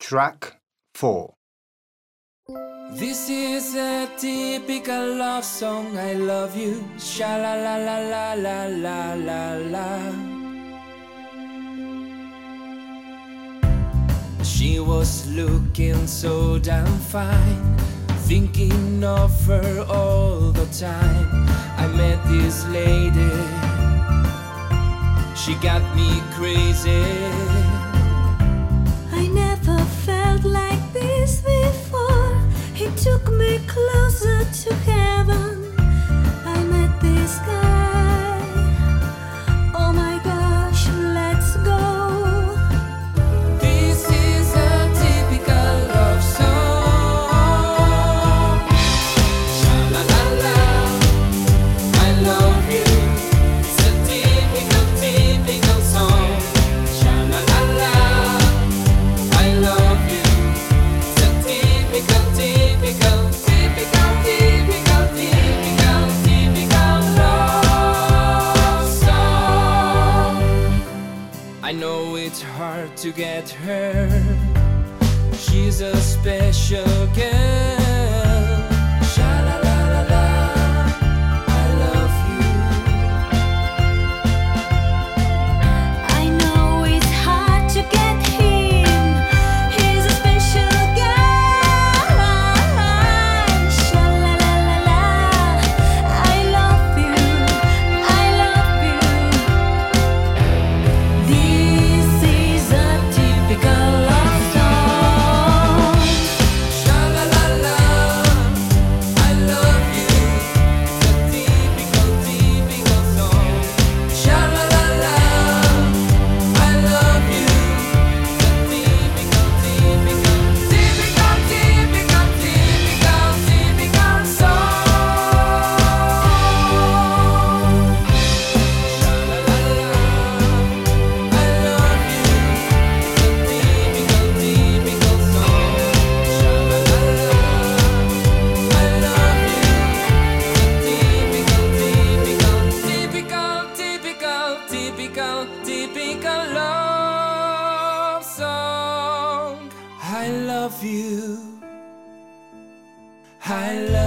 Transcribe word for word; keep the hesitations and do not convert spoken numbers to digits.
Track four. This is a typical love song. I love you, sha la la la la la la la la. She was looking so damn fine, thinking of her all the time. I met this lady, she got me crazy. I never felt like this before. He took me closer to heaven. I met this guy. Oh my gosh, let's go. This is a typical love song. Sha la la la, I love you. It's a typical, typical song. Sha la la la, I love you. It's a typical, typical, typical, typical, typical, typical love song. I know it's hard to get her. She's a special girl. Sha la la la la, I love you. I know it's hard to get him. He's a special guy. Sha la la la la, I love you. I love you. This is a typical love song. Sha la la la, I love you. It's a typical, typical song. Sha la la la, I love you. It's a typical, typical, typical, typical, typical, typical song. Sha la la la, I love you. It's a typical, typical song. Sha la la la, I love you. Typical, typical, typical, typical, typical love song. I love you. I love